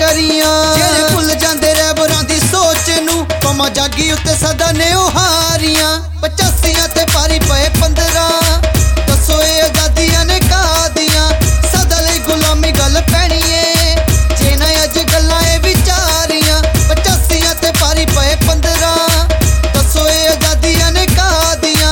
ਸਾਰੀਆਂ। ਜਿਹੜੇ ਭੁੱਲ ਜਾਂਦੇ ਰਹਿਬਰਾਂ ਦੀ ਸੋਚ ਨੂੰ, ਕੌਮਾਂ ਜਾਗੀ ਉੱਤੇ ਸਦਾ ਨੇ ਉਹ ਹਾਰੀਆਂ। 85 ਤੇ ਭਾਰੀ ਪਏ 15, ਦੱਸੋ ਇਹ ਆਜ਼ਾਦੀਆਂ ਨੇ ਕਾਹਦੀਆਂ। ਸਦਾ ਲਈ ਗੁਲਾਮੀ ਗੱਲ ਪੈਣੀ ਏ ਜੇ ਨਾ ਅੱਜ ਗੱਲਾਂ ਇਹ ਵਿਚਾਰੀਆਂ। 85 ਤੇ ਭਾਰੀ ਪਏ 15, ਦੱਸੋ ਇਹ ਆਜ਼ਾਦੀਆਂ ਨੇ ਕਾਹਦੀਆਂ।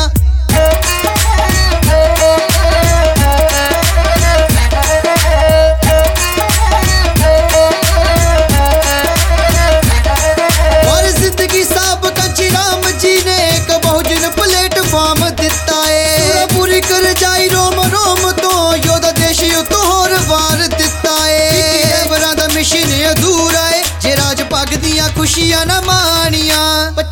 और जिंदगी साहब कंची राम जी ने एक बहुजन प्लेटफॉर्म दिता है। पूरी कर जाई रोम रोम तो योदा देश उतो होर वार दिता है। रहबरां दा मिशन अधूरा है जे राज पग दियां खुशियां ना माणियां।